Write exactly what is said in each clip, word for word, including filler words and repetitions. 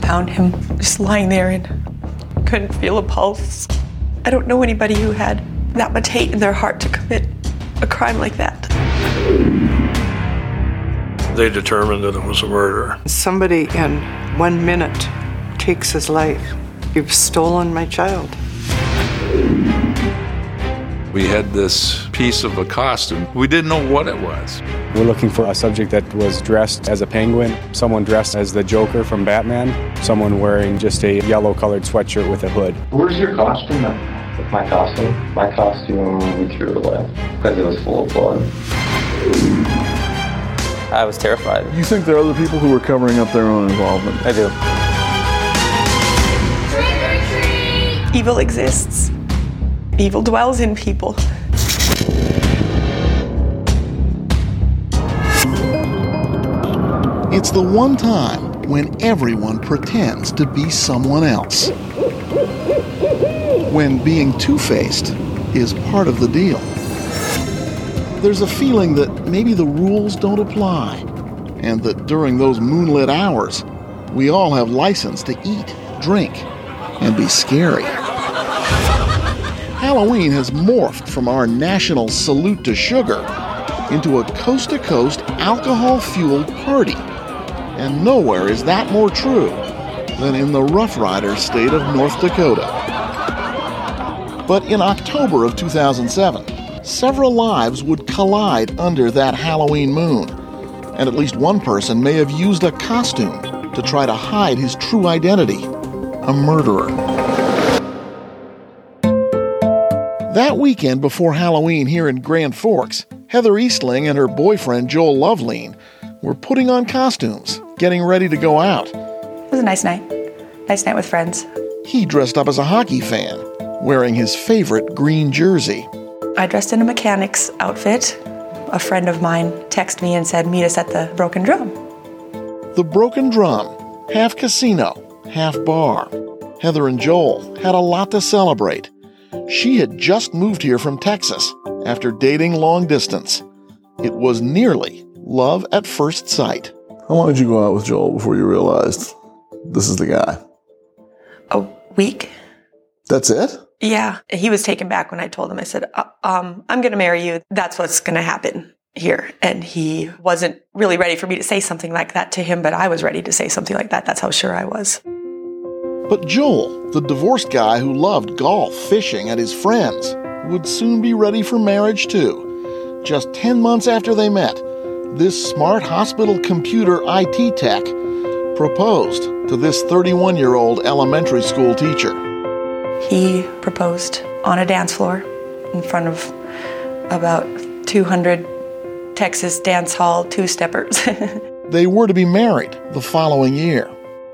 found him just lying there and couldn't feel a pulse. I don't know anybody who had that much hate in their heart to commit a crime like that. They determined that it was a murder. Somebody in one minute takes his life. You've stolen my child. We had this piece of a costume. We didn't know what it was. We're looking for a subject that was dressed as a penguin, someone dressed as the Joker from Batman, someone wearing just a yellow-colored sweatshirt with a hood. Where's your costume then? My costume? My costume, we threw it away because it was full of blood. I was terrified. You think there are other people who were covering up their own involvement? I do. Trick or treat! Evil exists. Evil dwells in people. It's the one time when everyone pretends to be someone else. When being two-faced is part of the deal. There's a feeling that maybe the rules don't apply, and that during those moonlit hours, we all have license to eat, drink, and be scary. Halloween has morphed from our national salute to sugar into a coast-to-coast alcohol-fueled party. And nowhere is that more true than in the Rough Rider state of North Dakota. But in October of two thousand seven, several lives would collide under that Halloween moon, and at least one person may have used a costume to try to hide his true identity, a murderer. That weekend before Halloween here in Grand Forks, Heather Eastling and her boyfriend Joel Loveleen were putting on costumes, getting ready to go out. It was a nice night. Nice night with friends. He dressed up as a hockey fan, wearing his favorite green jersey. I dressed in a mechanic's outfit. A friend of mine texted me and said, meet us at the Broken Drum. The Broken Drum, half casino, half bar. Heather and Joel had a lot to celebrate. She had just moved here from Texas after dating long distance. It was nearly love at first sight. How long did you go out with Joel before you realized this is the guy? A week. That's it? Yeah. He was taken back when I told him. I said, uh, um, I'm going to marry you. That's what's going to happen here. And he wasn't really ready for me to say something like that to him, but I was ready to say something like that. That's how sure I was. But Joel, the divorced guy who loved golf, fishing, and his friends, would soon be ready for marriage too. Just ten months after they met, this smart hospital computer I T tech proposed to this thirty-one-year-old elementary school teacher. He proposed on a dance floor in front of about two hundred Texas dance hall two-steppers. They were to be married the following year.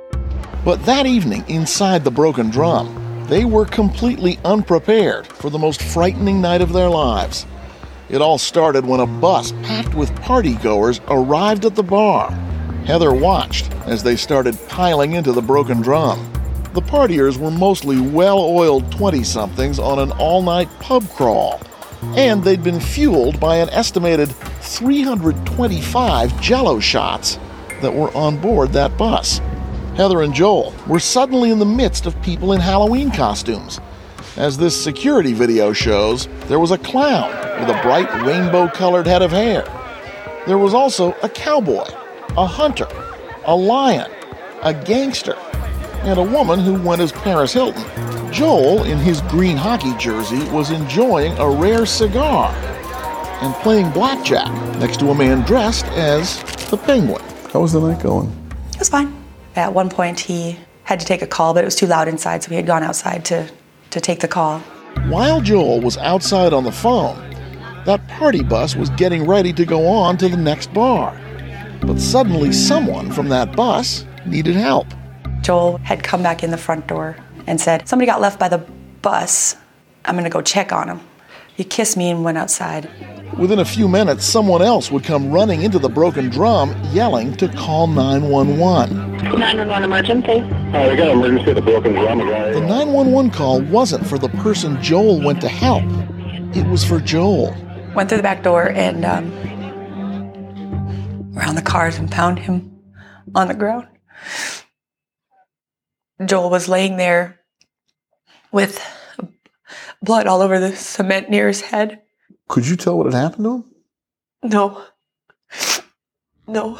But that evening, inside the Broken Drum, they were completely unprepared for the most frightening night of their lives. It all started when a bus packed with partygoers arrived at the bar. Heather watched as they started piling into the Broken Drum. The partiers were mostly well-oiled twenty-somethings on an all-night pub crawl, and they'd been fueled by an estimated three hundred twenty-five Jell-O shots that were on board that bus. Heather and Joel were suddenly in the midst of people in Halloween costumes. As this security video shows, there was a clown with a bright rainbow-colored head of hair. There was also a cowboy, a hunter, a lion, a gangster, and a woman who went as Paris Hilton. Joel, in his green hockey jersey, was enjoying a rare cigar and playing blackjack next to a man dressed as the Penguin. How was the night going? It was fine. At one point, he had to take a call, but it was too loud inside, so he had gone outside to, to take the call. While Joel was outside on the phone, that party bus was getting ready to go on to the next bar. But suddenly, someone from that bus needed help. Joel had come back in the front door and said, somebody got left by the bus. I'm going to go check on him. He kissed me and went outside. Within a few minutes, someone else would come running into the Broken Drum, yelling to call nine one one. nine one one emergency. Hi, we got an emergency at the Broken Drum. The nine one one call wasn't for the person Joel went to help. It was for Joel. Went through the back door and um, around the cars and found him on the ground. Joel was laying there with blood all over the cement near his head. Could you tell what had happened to him? No. No.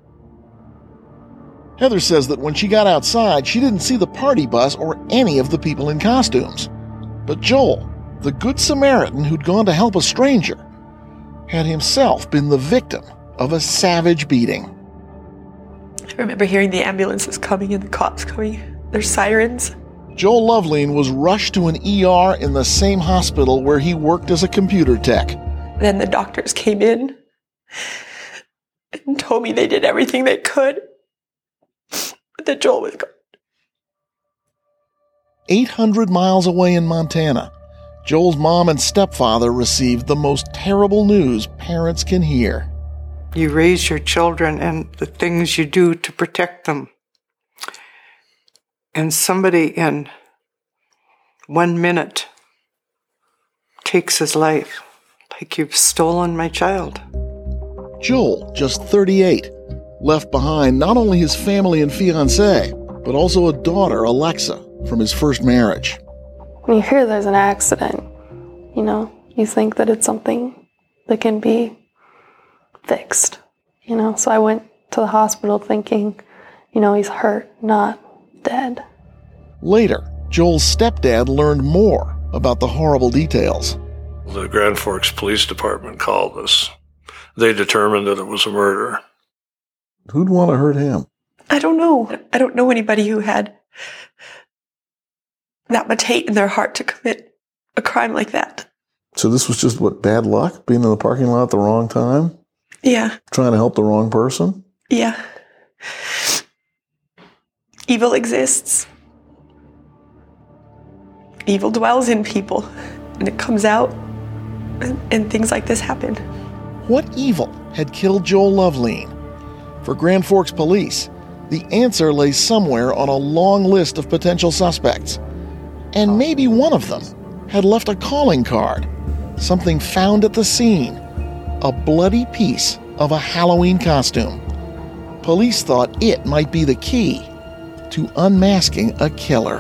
Heather says that when she got outside, she didn't see the party bus or any of the people in costumes. But Joel, the Good Samaritan who'd gone to help a stranger, had himself been the victim of a savage beating. I remember hearing the ambulances coming and the cops coming. Their sirens. Joel Loveleen was rushed to an E R in the same hospital where he worked as a computer tech. Then the doctors came in and told me they did everything they could, but that Joel was gone. eight hundred miles away in Montana, Joel's mom and stepfather received the most terrible news parents can hear. You raise your children and the things you do to protect them. And somebody in one minute takes his life, like you've stolen my child. Joel, just thirty-eight, left behind not only his family and fiancée, but also a daughter, Alexa, from his first marriage. When you hear there's an accident, you know, you think that it's something that can be fixed, you know. So I went to the hospital thinking, you know, he's hurt, not dead. Later, Joel's stepdad learned more about the horrible details. The Grand Forks Police Department called us. They determined that it was a murder. Who'd want to hurt him? I don't know. I don't know anybody who had that much hate in their heart to commit a crime like that. So this was just, what, bad luck? Being in the parking lot at the wrong time? Yeah. Trying to help the wrong person? Yeah. Evil exists. Evil dwells in people, and it comes out, and, and things like this happen. What evil had killed Joel Loveleen? For Grand Forks Police, the answer lay somewhere on a long list of potential suspects. And maybe one of them had left a calling card, something found at the scene, a bloody piece of a Halloween costume. Police thought it might be the key to unmasking a killer.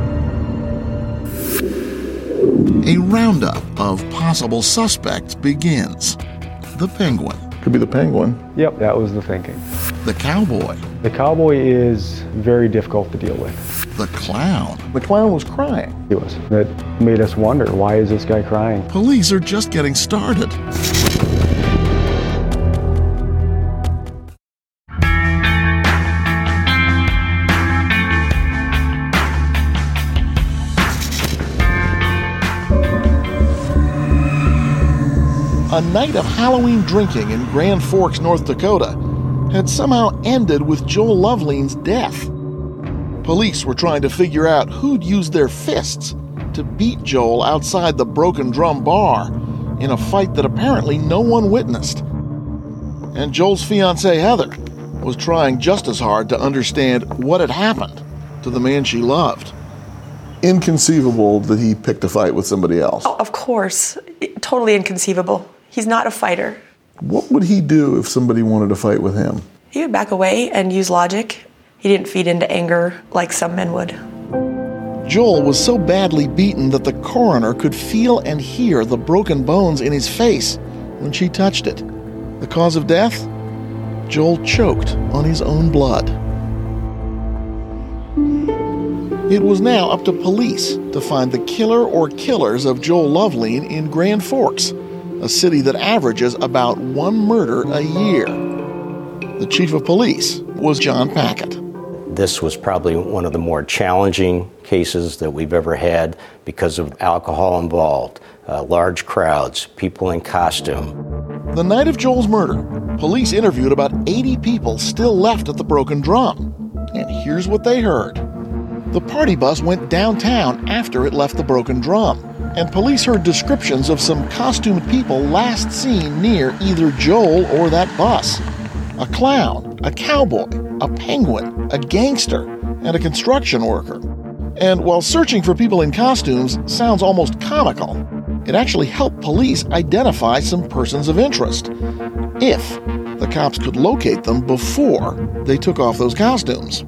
A roundup of possible suspects begins. The Penguin. Could be the Penguin. Yep, that was the thinking. The Cowboy. The Cowboy is very difficult to deal with. The Clown. The clown was crying. It was. That made us wonder, why is this guy crying? Police are just getting started. A night of Halloween drinking in Grand Forks, North Dakota, had somehow ended with Joel Loveleen's death. Police were trying to figure out who'd used their fists to beat Joel outside the Broken Drum bar in a fight that apparently no one witnessed. And Joel's fiancée, Heather, was trying just as hard to understand what had happened to the man she loved. Inconceivable that he picked a fight with somebody else. Oh, of course. Totally inconceivable. He's not a fighter. What would he do if somebody wanted to fight with him? He would back away and use logic. He didn't feed into anger like some men would. Joel was so badly beaten that the coroner could feel and hear the broken bones in his face when she touched it. The cause of death? Joel choked on his own blood. It was now up to police to find the killer or killers of Joel Loveleen in Grand Forks, a city that averages about one murder a year. The chief of police was John Packett. This was probably one of the more challenging cases that we've ever had because of alcohol involved, uh, large crowds, people in costume. The night of Joel's murder, police interviewed about eighty people still left at the Broken Drum. And here's what they heard. The party bus went downtown after it left the Broken Drum, and police heard descriptions of some costumed people last seen near either Joel or that bus. A clown, a cowboy, a penguin, a gangster, and a construction worker. And while searching for people in costumes sounds almost comical, it actually helped police identify some persons of interest, if the cops could locate them before they took off those costumes.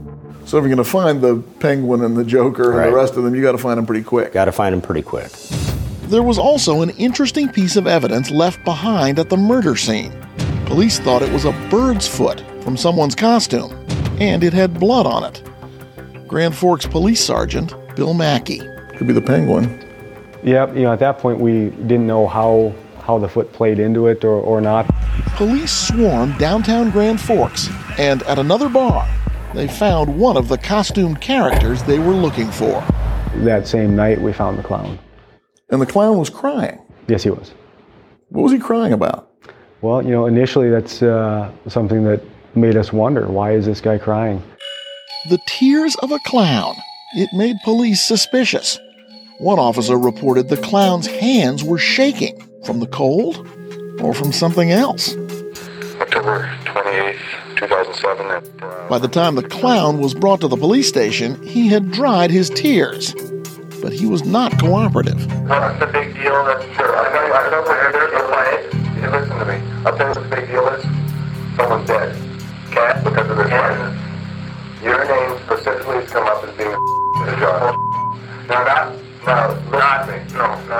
So if you're going to find the Penguin and the Joker and Right. the rest of them, you got to find them pretty quick. Got to find them pretty quick. There was also an interesting piece of evidence left behind at the murder scene. Police thought it was a bird's foot from someone's costume, and it had blood on it. Grand Forks Police Sergeant Bill Mackey. Could be the Penguin. Yep, you know, at that point we didn't know how how the foot played into it or, or not. Police swarmed downtown Grand Forks, and at another bar, they found one of the costumed characters they were looking for. That same night we found the clown. And the clown was crying. Yes, he was. What was he crying about? Well, you know, initially that's uh, something that made us wonder, why is this guy crying? The tears of a clown. It made police suspicious. One officer reported the clown's hands were shaking from the cold or from something else. October twenty-eighth, two thousand seven. At, uh, By the time the clown was brought to the police station, he had dried his tears. But he was not cooperative. What's the big deal? That's sure. I know, I know where there's a fight. You listen to me. I'll tell you what the big deal is. Someone's dead. Cat, because of their fight. Your name specifically has come up as being a job. No, not, no, not me. No, not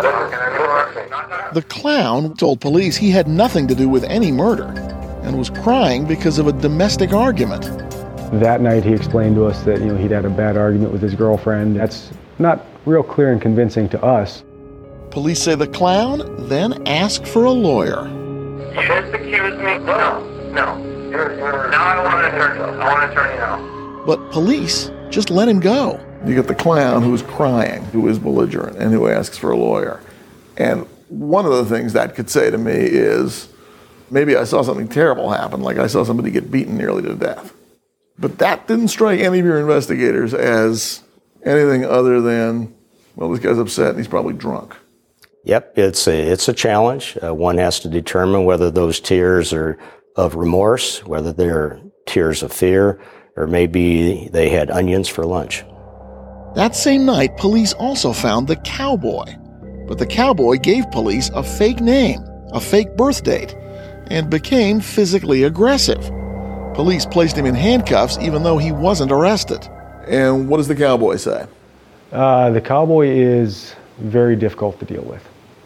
me. The clown told police he had nothing to do with any murder and was crying because of a domestic argument. That night he explained to us that, you know, he'd had a bad argument with his girlfriend. That's not real clear and convincing to us. Police say the clown then asked for a lawyer. You just accused me? No, no. You're, you're, now I want an attorney. I want an attorney now. But police just let him go. You get the clown who's crying, who is belligerent, and who asks for a lawyer. And one of the things that could say to me is, maybe I saw something terrible happen, like I saw somebody get beaten nearly to death. But that didn't strike any of your investigators as anything other than, well, this guy's upset and he's probably drunk. Yep, it's a, it's a challenge. Uh, one has to determine whether those tears are of remorse, whether they're tears of fear, or maybe they had onions for lunch. That same night, police also found the cowboy. But the cowboy gave police a fake name, a fake birth date, and became physically aggressive. Police placed him in handcuffs even though he wasn't arrested. And what does the cowboy say? Uh, the cowboy is very difficult to deal with.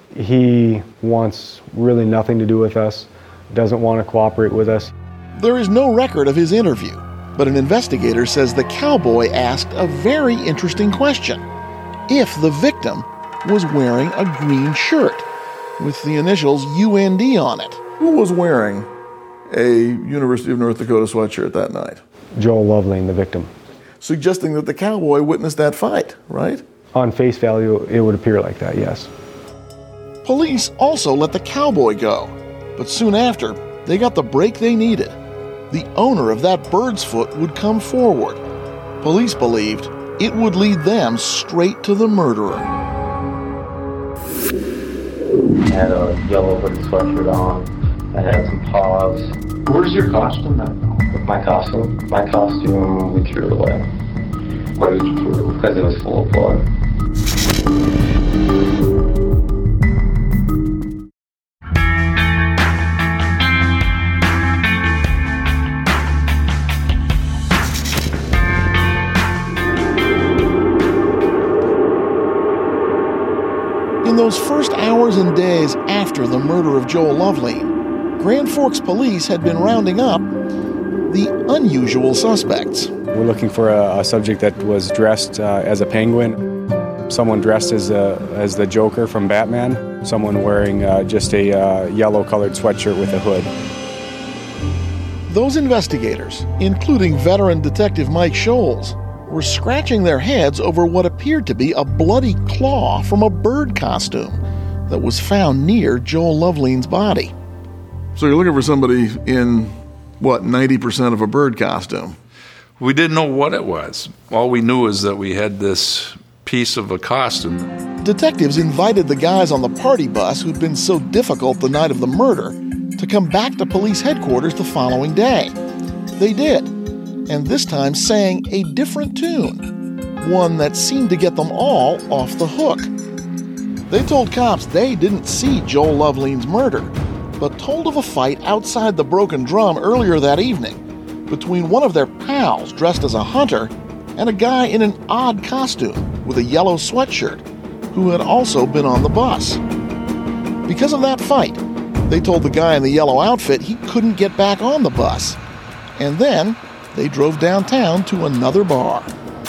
He wants really nothing to do with us, doesn't want to cooperate with us. There is no record of his interview, but an investigator says the cowboy asked a very interesting question. If the victim was wearing a green shirt with the initials U N D on it. Who was wearing a University of North Dakota sweatshirt that night? Joel Loveling, the victim. Suggesting that the cowboy witnessed that fight, right? On face value, it would appear like that, yes. Police also let the cowboy go, but soon after, they got the break they needed. The owner of that bird's foot would come forward. Police believed it would lead them straight to the murderer. I had a yellow hooded sweatshirt on. I had some paws. Where's your costume then? With my costume, my costume, we threw it away. Why did you throw it away? Because it was full of blood. In those first hours and days after the murder of Joel Loveling, Grand Forks police had been rounding up the unusual suspects. We're looking for a, a subject that was dressed uh, as a penguin, someone dressed as a, as the Joker from Batman, someone wearing uh, just a uh, yellow-colored sweatshirt with a hood. Those investigators, including veteran detective Mike Scholes, were scratching their heads over what appeared to be a bloody claw from a bird costume that was found near Joel Loveling's body. So you're looking for somebody in, what, ninety percent of a bird costume? We didn't know what it was. All we knew is that we had this piece of a costume. Detectives invited the guys on the party bus who'd been so difficult the night of the murder to come back to police headquarters the following day. They did, and this time sang a different tune, one that seemed to get them all off the hook. They told cops they didn't see Joel Loveling's murder, but told of a fight outside the Broken Drum earlier that evening between one of their pals dressed as a hunter and a guy in an odd costume with a yellow sweatshirt who had also been on the bus. Because of that fight, they told the guy in the yellow outfit he couldn't get back on the bus. And then they drove downtown to another bar.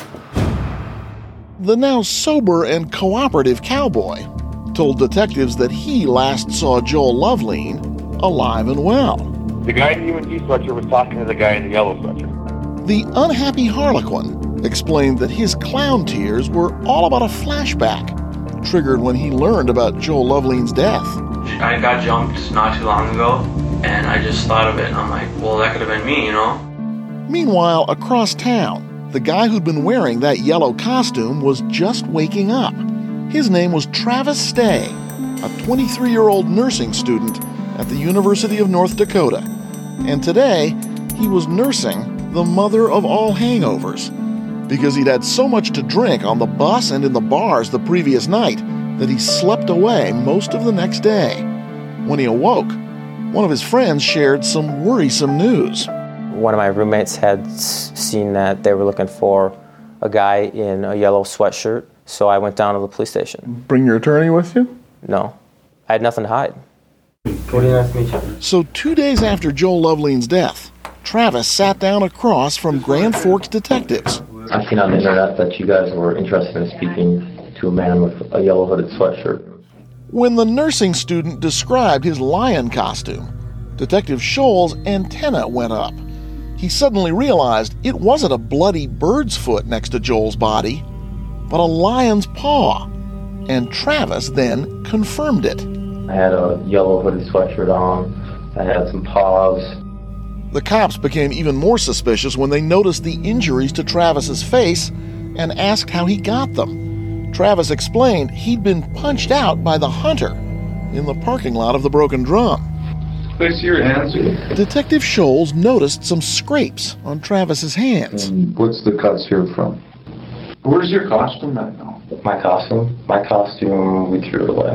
The now sober and cooperative cowboy told detectives that he last saw Joel Loveleen alive and well. The guy in the U N T sweatshirt was talking to the guy in the yellow sweatshirt. The unhappy Harlequin explained that his clown tears were all about a flashback triggered when he learned about Joel Loveleen's death. I got jumped not too long ago, and I just thought of it, and I'm like, well, that could have been me, you know? Meanwhile, across town, the guy who'd been wearing that yellow costume was just waking up. His name was Travis Stay, a twenty-three-year-old nursing student at the University of North Dakota. And today, he was nursing the mother of all hangovers, because he'd had so much to drink on the bus and in the bars the previous night that he slept away most of the next day. When he awoke, one of his friends shared some worrisome news. One of my roommates had seen that they were looking for a guy in a yellow sweatshirt, so I went down to the police station. Bring your attorney with you? No. I had nothing to hide. Pretty nice to meet you. So two days after Joel Loveleen's death, Travis sat down across from Grand Forks detectives. I've seen on the internet that you guys were interested in speaking to a man with a yellow hooded sweatshirt. When the nursing student described his lion costume, Detective Scholl's antenna went up. He suddenly realized it wasn't a bloody bird's foot next to Joel's body, but a lion's paw. And Travis then confirmed it. I had a yellow hooded sweatshirt on. I had some paws. The cops became even more suspicious when they noticed the injuries to Travis's face and asked how he got them. Travis explained he'd been punched out by the hunter in the parking lot of the Broken Drum. Place your hands. Detective Scholl noticed some scrapes on Travis's hands. And what's the cuts here from? Where's your costume right now? My costume? My costume, we threw it away.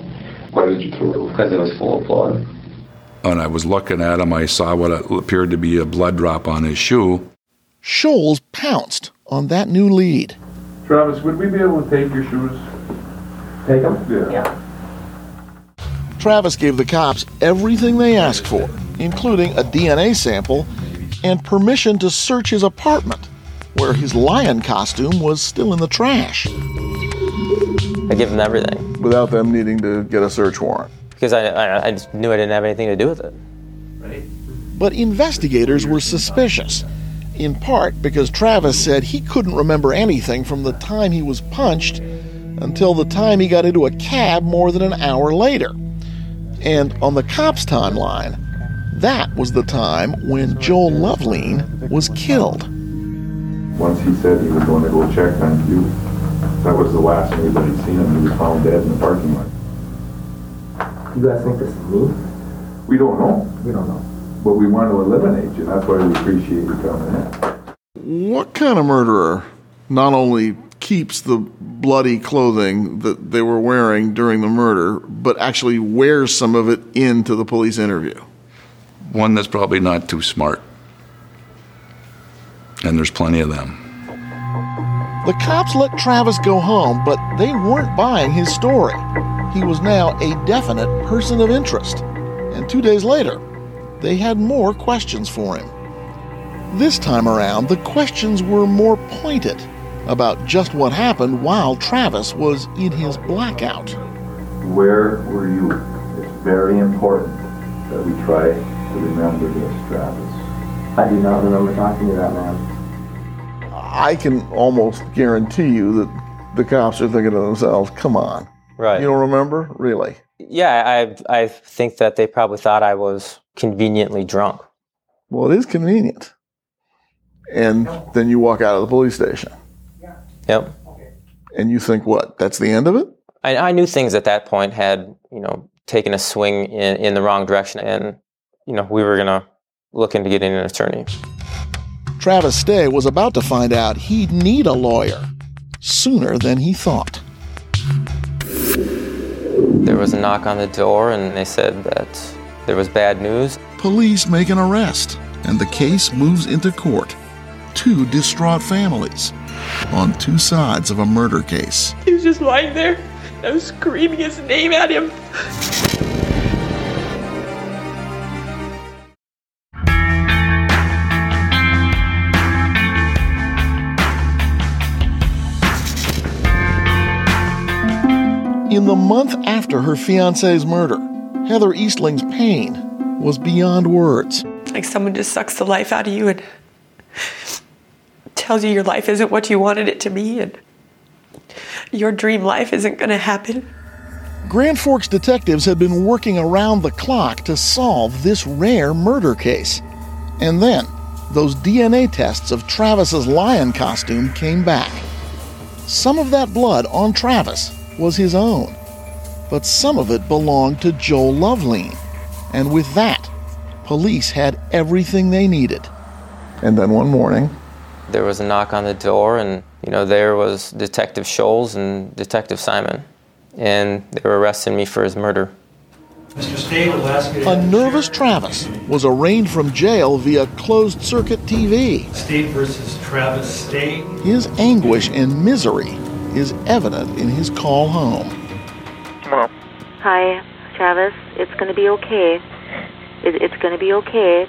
Why did you throw it away? Because it was full of blood. When I was looking at him, I saw what appeared to be a blood drop on his shoe. Scholl pounced on that new lead. Travis, would we be able to take your shoes? Take them? Yeah. yeah. Travis gave the cops everything they asked for, including a D N A sample and permission to search his apartment, where his lion costume was still in the trash. I gave them everything. Without them needing to get a search warrant? Because I, I, I just knew I didn't have anything to do with it. Right. But investigators were suspicious, in part because Travis said he couldn't remember anything from the time he was punched until the time he got into a cab more than an hour later. And on the cops' timeline, that was the time when Joel Loveleen was killed. Once he said he was going to go check on you, that was the last news that he'd seen him. He was found dead in the parking lot. You guys think this is me? We don't know. We don't know. But we want to eliminate you. That's why we appreciate you coming in. What kind of murderer not only keeps the bloody clothing that they were wearing during the murder, but actually wears some of it into the police interview? One that's probably not too smart. And there's plenty of them. The cops let Travis go home, but they weren't buying his story. He was now a definite person of interest. And two days later, they had more questions for him. This time around, the questions were more pointed about just what happened while Travis was in his blackout. Where were you? It's very important that we try to remember this, Travis. I do not remember talking to that man. I can almost guarantee you that the cops are thinking to themselves, come on. Right. You don't remember? Really? Yeah, I I think that they probably thought I was conveniently drunk. Well, it is convenient. And then you walk out of the police station. Yep. And you think, what, that's the end of it? I, I knew things at that point had, you know, taken a swing in, in the wrong direction, and, you know, we were going to look into getting an attorney. Travis Stay was about to find out he'd need a lawyer sooner than he thought. There was a knock on the door, and they said that there was bad news. Police make an arrest, and the case moves into court. two distraught families on two sides of a murder case. He was just lying there. I was screaming his name at him. In the month after her fiancé's murder, Heather Eastling's pain was beyond words. Like someone just sucks the life out of you and tells you your life isn't what you wanted it to be and your dream life isn't going to happen. Grand Forks detectives had been working around the clock to solve this rare murder case. And then, those D N A tests of Travis's lion costume came back. Some of that blood on Travis was his own, but some of it belonged to Joel Loveleen. And with that, police had everything they needed. And then one morning, there was a knock on the door, and you know there was Detective Scholes and Detective Simon, and they were arresting me for his murder. Mister State will ask you to a nervous Travis was arraigned from jail via closed-circuit T V. State versus Travis State. His anguish and misery is evident in his call home. Hello. Hi, Travis. It's going to be okay. It, it's going to be okay.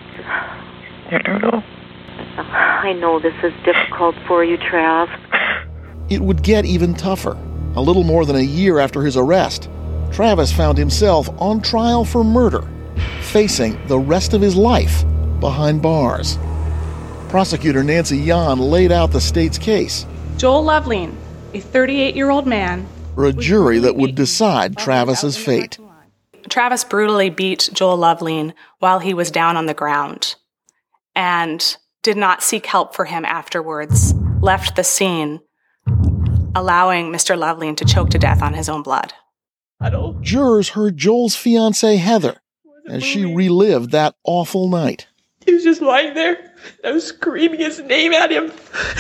I know. I know this is difficult for you, Trav. It would get even tougher. A little more than a year after his arrest, Travis found himself on trial for murder, facing the rest of his life behind bars. Prosecutor Nancy Yan laid out the state's case. Joel Loveleen, a thirty-eight-year-old man, for a jury that would decide Travis's fate. Travis brutally beat Joel Loveleen while he was down on the ground and did not seek help for him afterwards, left the scene, allowing Mister Loveleen to choke to death on his own blood. Jurors heard Joel's fiancée, Heather, as she relived that awful night. He was just lying there. I was screaming his name at him.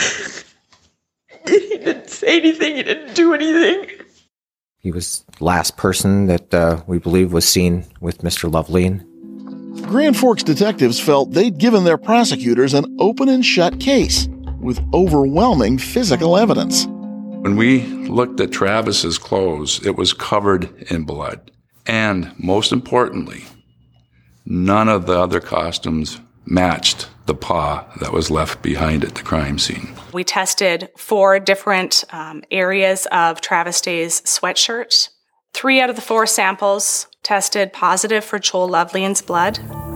He didn't say anything. He didn't do anything. He was the last person that uh, we believe was seen with Mister Loveleen. Grand Forks detectives felt they'd given their prosecutors an open and shut case with overwhelming physical evidence. When we looked at Travis's clothes, it was covered in blood. And most importantly, none of the other costumes matched the paw that was left behind at the crime scene. We tested four different um, areas of Travis Day's sweatshirt. Three out of the four samples tested positive for Joel Loveleen's blood.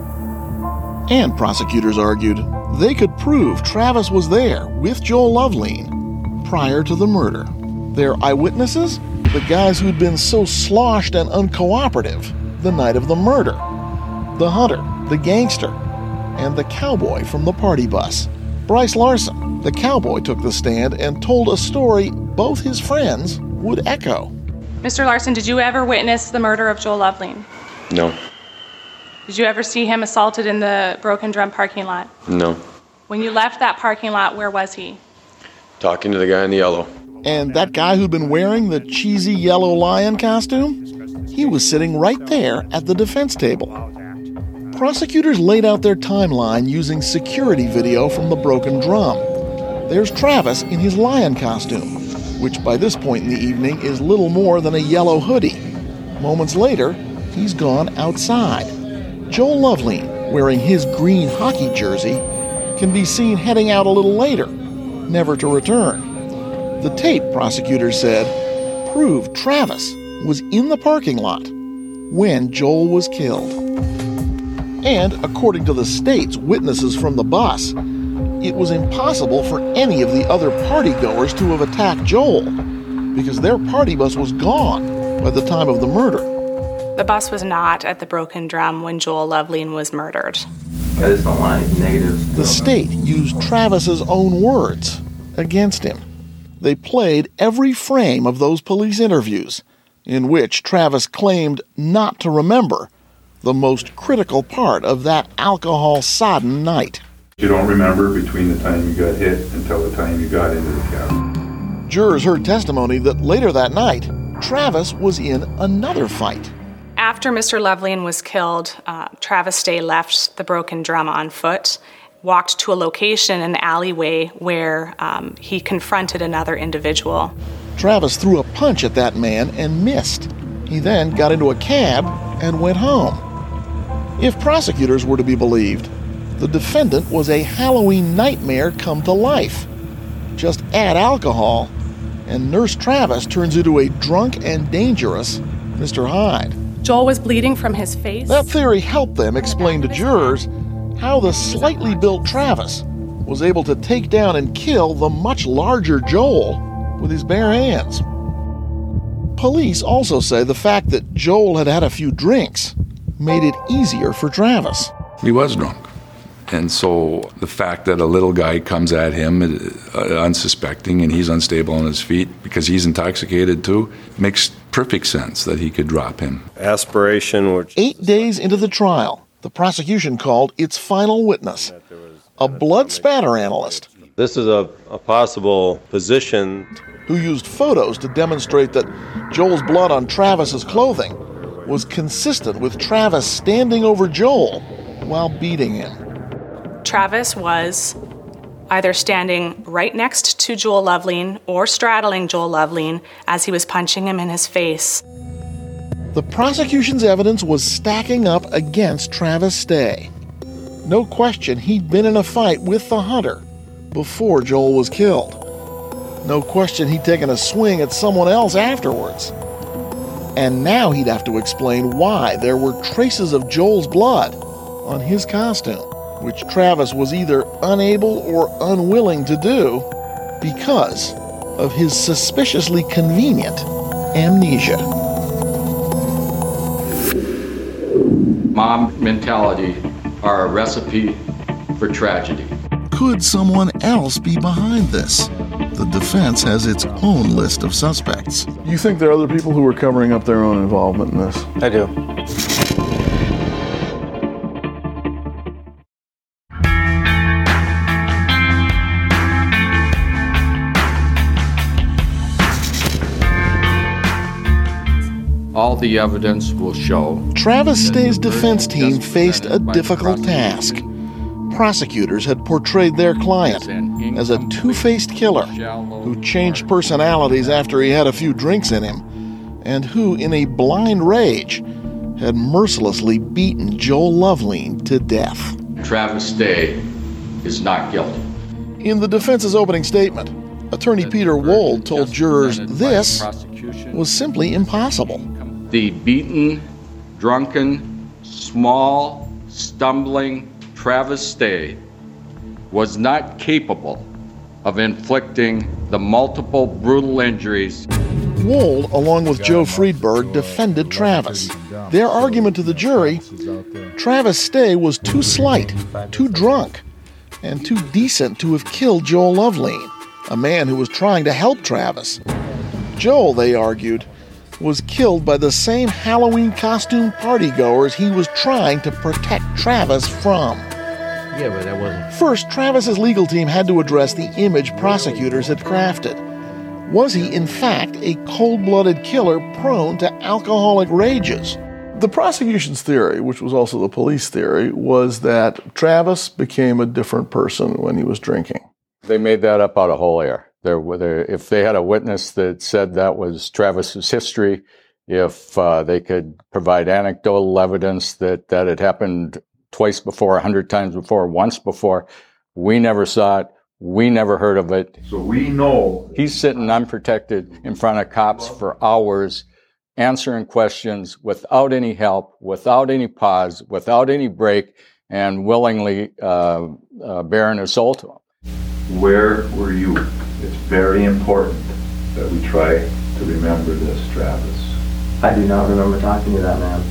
And prosecutors argued they could prove Travis was there with Joel Loveleen prior to the murder. Their eyewitnesses? The guys who'd been so sloshed and uncooperative the night of the murder. The hunter, the gangster, and the cowboy from the party bus. Bryce Larson, the cowboy, took the stand and told a story both his friends would echo. Mister Larson, did you ever witness the murder of Joel Loveleen? No. Did you ever see him assaulted in the Broken Drum parking lot? No. When you left that parking lot, where was he? Talking to the guy in the yellow. And that guy who'd been wearing the cheesy yellow lion costume? He was sitting right there at the defense table. Prosecutors laid out their timeline using security video from the Broken Drum. There's Travis in his lion costume, which by this point in the evening is little more than a yellow hoodie. Moments later, he's gone outside. Joel Loveleen, wearing his green hockey jersey, can be seen heading out a little later, never to return. The tape, prosecutors said, proved Travis was in the parking lot when Joel was killed. And according to the state's witnesses from the bus, it was impossible for any of the other partygoers to have attacked Joel because their party bus was gone by the time of the murder. The bus was not at the Broken Drum when Joel Loveleen was murdered. I just don't want any negative. The state used Travis's own words against him. They played every frame of those police interviews in which Travis claimed not to remember the most critical part of that alcohol-sodden night. You don't remember between the time you got hit until the time you got into the cab. Jurors heard testimony that later that night, Travis was in another fight. After Mister Loveleen was killed, uh, Travis Day left the Broken Drum on foot, walked to a location, an alleyway, where um, he confronted another individual. Travis threw a punch at that man and missed. He then got into a cab and went home. If prosecutors were to be believed, the defendant was a Halloween nightmare come to life. Just add alcohol, and Nurse Travis turns into a drunk and dangerous Mister Hyde. Joel was bleeding from his face. That theory helped them explain to jurors how the slightly built Travis was able to take down and kill the much larger Joel with his bare hands. Police also say the fact that Joel had had a few drinks made it easier for Travis. He was drunk. And so the fact that a little guy comes at him uh, unsuspecting and he's unstable on his feet because he's intoxicated too makes perfect sense that he could drop him. Aspiration. Which Eight days into the trial, the prosecution called its final witness, a blood spatter analyst. This is a, a possible position. Who used photos to demonstrate that Joel's blood on Travis's clothing was consistent with Travis standing over Joel while beating him. Travis was either standing right next to Joel Loveleen or straddling Joel Loveleen as he was punching him in his face. The prosecution's evidence was stacking up against Travis Stay. No question he'd been in a fight with the hunter before Joel was killed. No question he'd taken a swing at someone else afterwards. And now he'd have to explain why there were traces of Joel's blood on his costume, which Travis was either unable or unwilling to do because of his suspiciously convenient amnesia. Mob mentality are a recipe for tragedy. Could someone else be behind this? The defense has its own list of suspects. You think there are other people who are covering up their own involvement in this? I do. All the evidence will show. Travis Stay's defense team faced a difficult task. Prosecutors had portrayed their client as a two-faced killer who changed personalities after he had a few drinks in him, and who, in a blind rage, had mercilessly beaten Joel Loveleen to death. Travis Stay is not guilty. In the defense's opening statement, attorney Peter Wold told jurors this was simply impossible. The beaten, drunken, small, stumbling Travis Stay was not capable of inflicting the multiple brutal injuries. Wold, along with Joe Friedberg, defended Travis. Their argument to the jury, Travis Stay was too slight, too drunk, and too decent to have killed Joel Loveleen, a man who was trying to help Travis. Joel, they argued, was killed by the same Halloween costume partygoers he was trying to protect Travis from. Yeah, but that wasn't... First, Travis's legal team had to address the image prosecutors had crafted. Was he, in fact, a cold-blooded killer prone to alcoholic rages? The prosecution's theory, which was also the police theory, was that Travis became a different person when he was drinking. They made that up out of whole air. There, if they had a witness that said that was Travis's history, if uh, they could provide anecdotal evidence that that had happened twice before, a hundred times before, once before, we never saw it, we never heard of it. So we know he's sitting unprotected in front of cops for hours, answering questions without any help, without any pause, without any break, and willingly uh, uh, bearing a soul to him. Where were you? It's very important that we try to remember this, Travis. I do not remember talking to that man.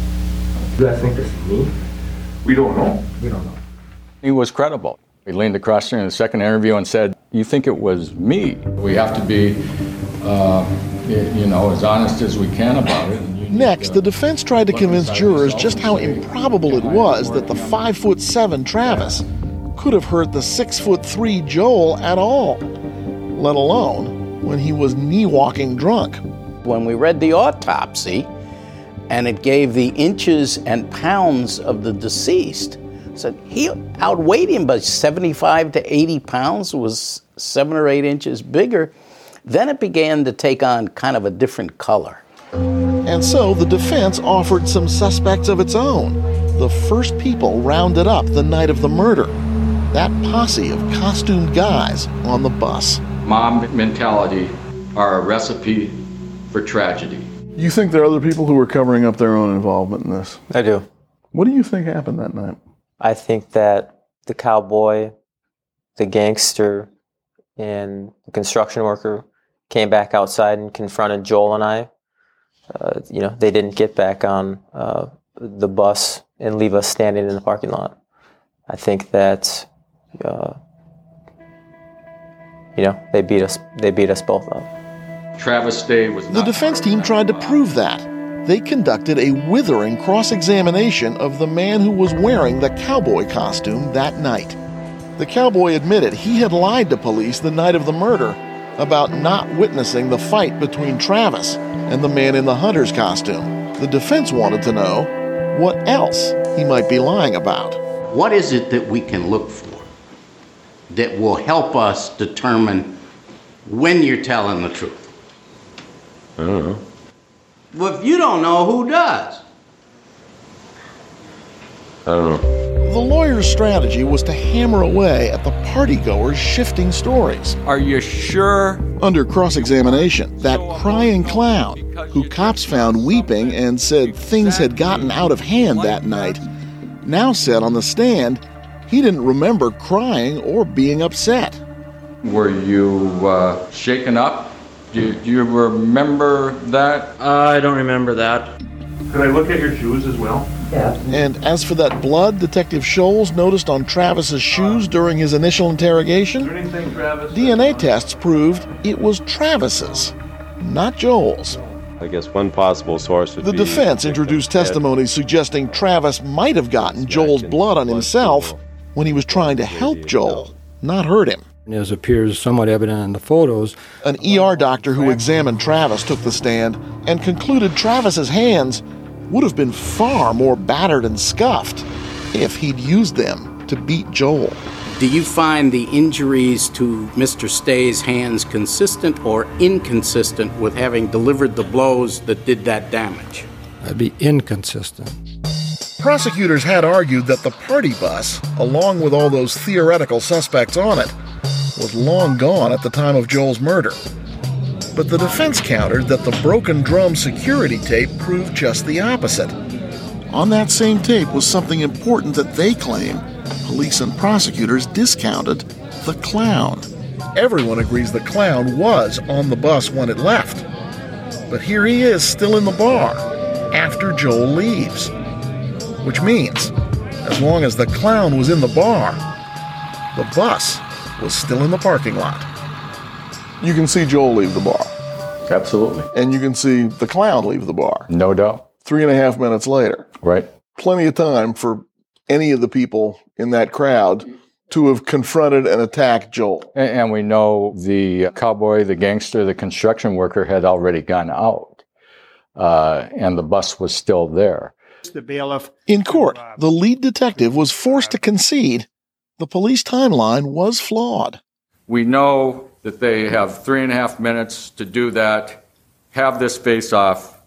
Do you guys think this is me? We don't know. We don't know. He was credible. He leaned across in the second interview and said, "You think it was me?" We have to be, uh, you know, as honest as we can about it. Next, the defense tried to convince jurors just how improbable it was that the five foot seven Travis could have hurt the six foot three Joel at all, let alone when he was knee-walking drunk. When we read the autopsy, and it gave the inches and pounds of the deceased, said he outweighed him by seventy-five to eighty pounds, was seven or eight inches bigger. Then it began to take on kind of a different color. And so the defense offered some suspects of its own. The first people rounded up the night of the murder. That posse of costumed guys on the bus. Mob mentality are a recipe for tragedy. You think there are other people who are covering up their own involvement in this? I do. What do you think happened that night? I think that the cowboy, the gangster, and the construction worker came back outside and confronted Joel and I. Uh, you know, they didn't get back on uh, the bus and leave us standing in the parking lot. I think that, uh, you know, they beat us. They beat us both up. Travis Day was. The defense team tried to prove that. They conducted a withering cross-examination of the man who was wearing the cowboy costume that night. The cowboy admitted he had lied to police the night of the murder about not witnessing the fight between Travis and the man in the hunter's costume. The defense wanted to know what else he might be lying about. What is it that we can look for that will help us determine when you're telling the truth? I don't know. Well, if you don't know, who does? I don't know. The lawyer's strategy was to hammer away at the partygoers' shifting stories. Are you sure? Under cross-examination, that crying clown, who cops found weeping and said things had gotten out of hand that night, now said on the stand he didn't remember crying or being upset. Were you uh, shaken up? Do you, do you remember that? Uh, I don't remember that. Could I look at your shoes as well? Yeah. And as for that blood Detective Scholes noticed on Travis's shoes during his initial interrogation, Is there anything, Travis? D N A tests proved it was Travis's, not Joel's. I guess one possible source would The be... defense introduced testimony suggesting Travis might have gotten Joel's blood on himself when he was trying to help Joel, not hurt him. As appears somewhat evident in the photos. An E R doctor who examined Travis took the stand and concluded Travis's hands would have been far more battered and scuffed if he'd used them to beat Joel. Do you find the injuries to Mister Stay's hands consistent or inconsistent with having delivered the blows that did that damage? That'd be inconsistent. Prosecutors had argued that the party bus, along with all those theoretical suspects on it, was long gone at the time of Joel's murder. But the defense countered that the broken drum security tape proved just the opposite. On that same tape was something important that they claim police and prosecutors discounted: the clown. Everyone agrees the clown was on the bus when it left. But here he is still in the bar after Joel leaves. Which means, as long as the clown was in the bar, the bus was still in the parking lot. You can see Joel leave the bar. Absolutely. And you can see the clown leave the bar. No doubt. Three and a half minutes later. Right. Plenty of time for any of the people in that crowd to have confronted and attacked Joel. And, and we know the cowboy, the gangster, the construction worker had already gone out. Uh, and the bus was still there. The bailiff. In court, the lead detective was forced to concede the police timeline was flawed. We know that they have three and a half minutes to do that, have this face off,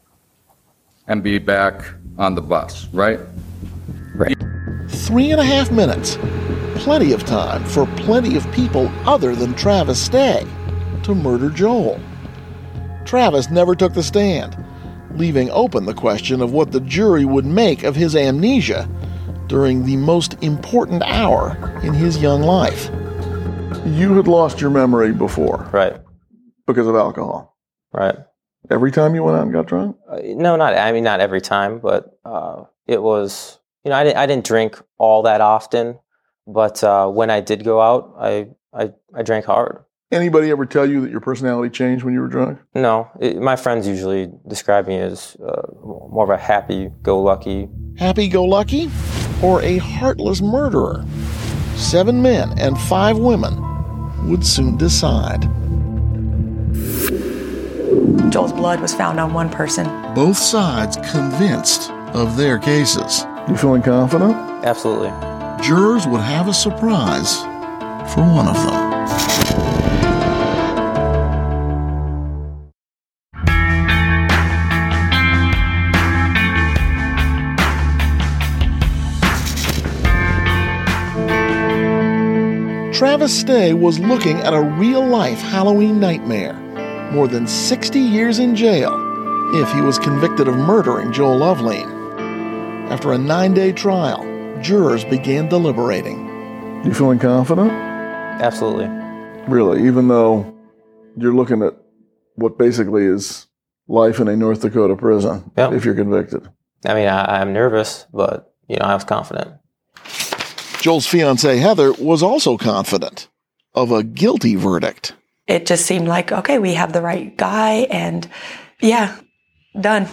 and be back on the bus, right? Right. Three and a half minutes. Plenty of time for plenty of people other than Travis Stay to murder Joel. Travis never took the stand, leaving open the question of what the jury would make of his amnesia during the most important hour in his young life. You had lost your memory before. Right. Because of alcohol. Right. Every time you went out and got drunk? Uh, no, not, I mean, not every time, but uh, it was, you know, I didn't, I didn't drink all that often, but uh, when I did go out, I, I, I drank hard. Anybody ever tell you that your personality changed when you were drunk? No. It, my friends usually describe me as uh, more of a happy-go-lucky. Happy-go-lucky? Or a heartless murderer? Seven men and five women would soon decide. Joel's blood was found on one person. Both sides convinced of their cases. You feeling confident? Absolutely. jurors would have a surprise for one of them. Travis Stay was looking at a real-life Halloween nightmare. More than sixty years in jail if he was convicted of murdering Joel Loveleen. After a nine-day trial, jurors began deliberating. You feeling confident? Absolutely. Really, even though you're looking at what basically is life in a North Dakota prison, yep. if you're convicted. I mean, I, I'm nervous, but, you know, I was confident. Joel's fiancée, Heather, was also confident of a guilty verdict. It just seemed like, okay, we have the right guy, and yeah, done.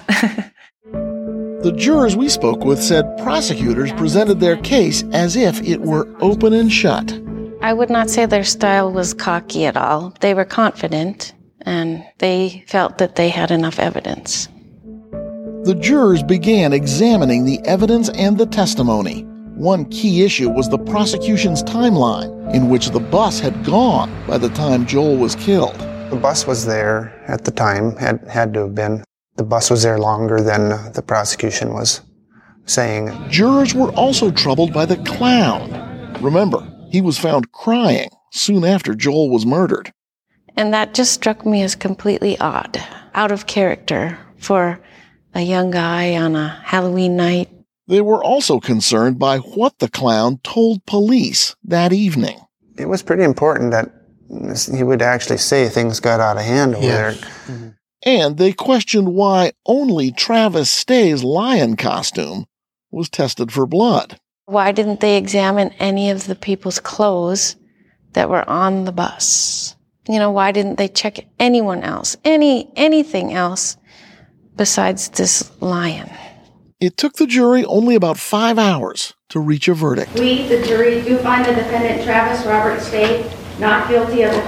The jurors we spoke with said prosecutors presented their case as if it were open and shut. I would not say their style was cocky at all. They were confident, and they felt that they had enough evidence. The jurors began examining the evidence and the testimony. One key issue was the prosecution's timeline, in which the bus had gone by the time Joel was killed. The bus was there at the time, had, had to have been. The bus was there longer than the prosecution was saying. Jurors were also troubled by the clown. Remember, he was found crying soon after Joel was murdered. And that just struck me as completely odd, out of character for a young guy on a Halloween night. They were also concerned by what the clown told police that evening. It was pretty important that he would actually say things got out of hand over Yeah. there. Mm-hmm. And they questioned why only Travis Stay's lion costume was tested for blood. Why didn't they examine any of the people's clothes that were on the bus? You know, why didn't they check anyone else, any anything else besides this lion? It took the jury only about five hours to reach a verdict. We, the jury, do find the defendant Travis Robert Stay not guilty of the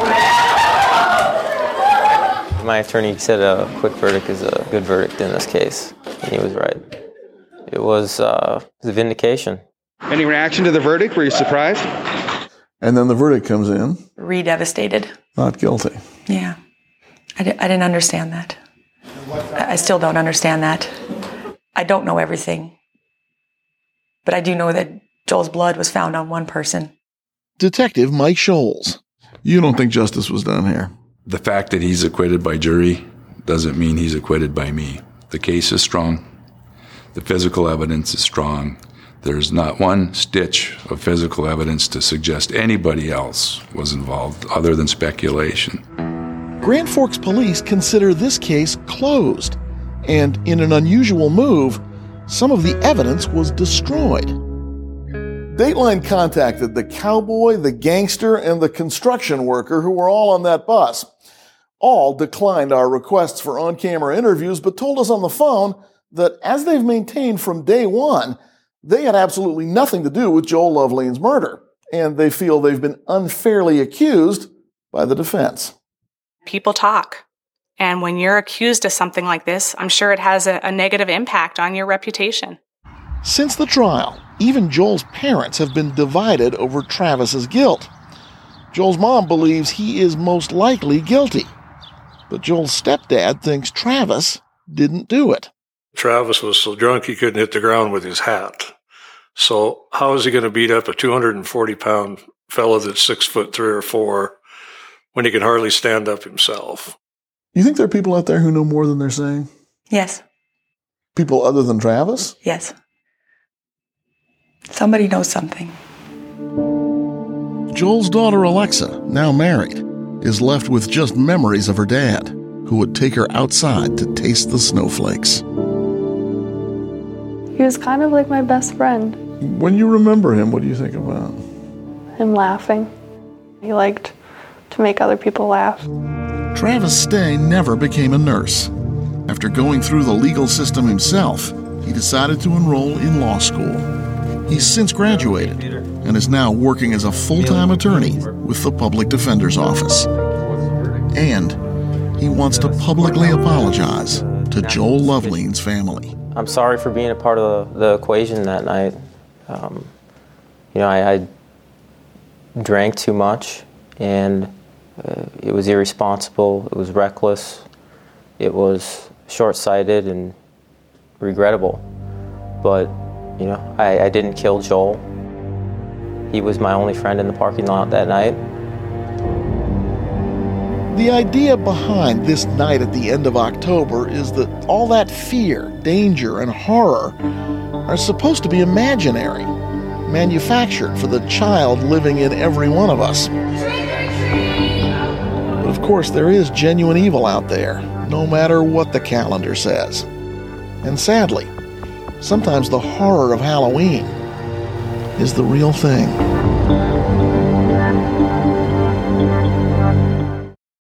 crime. My attorney said a quick verdict is a good verdict in this case, and he was right. It was, uh, it was a vindication. Any reaction to the verdict? Were you surprised? And then the verdict comes in. Re-devastated. Not guilty. Yeah. I, di- I didn't understand that. I, I still don't understand that. I don't know everything. But I do know that Joel's blood was found on one person. Detective Mike Scholes. You don't think justice was done here? The fact that he's acquitted by jury doesn't mean he's acquitted by me. The case is strong. The physical evidence is strong. There's not one stitch of physical evidence to suggest anybody else was involved other than speculation. Grand Forks police consider this case closed, and in an unusual move, some of the evidence was destroyed. Dateline contacted the cowboy, the gangster, and the construction worker who were all on that bus. All declined our requests for on-camera interviews, but told us on the phone that as they've maintained from day one, they had absolutely nothing to do with Joel Loveleen's murder, and they feel they've been unfairly accused by the defense. People talk. And when you're accused of something like this, I'm sure it has a, a negative impact on your reputation. Since the trial, even Joel's parents have been divided over Travis's guilt. Joel's mom believes he is most likely guilty, but Joel's stepdad thinks Travis didn't do it. Travis was so drunk he couldn't hit the ground with his hat. So how is he going to beat up a two hundred forty pound fellow that's six foot three or four when he can hardly stand up himself? You think there are people out there who know more than they're saying? Yes. People other than Travis? Yes. Somebody knows something. Joel's daughter Alexa, now married, is left with just memories of her dad, who would take her outside to taste the snowflakes. He was kind of like my best friend. When you remember him, what do you think about? Him laughing. He liked to make other people laugh. Travis Stay never became a nurse. After going through the legal system himself, he decided to enroll in law school. He's since graduated and is now working as a full-time attorney with the Public Defender's Office. And he wants to publicly apologize to Joel Loveleen's family. I'm sorry for being a part of the, the equation that night. Um, You know, I, I drank too much, and uh, it was irresponsible, it was reckless, it was short-sighted and regrettable. But, you know, I, I didn't kill Joel. He was my only friend in the parking lot that night. The idea behind this night at the end of October is that all that fear, danger, and horror are supposed to be imaginary, manufactured for the child living in every one of us. But of course, there is genuine evil out there, no matter what the calendar says. And sadly, sometimes the horror of Halloween is the real thing.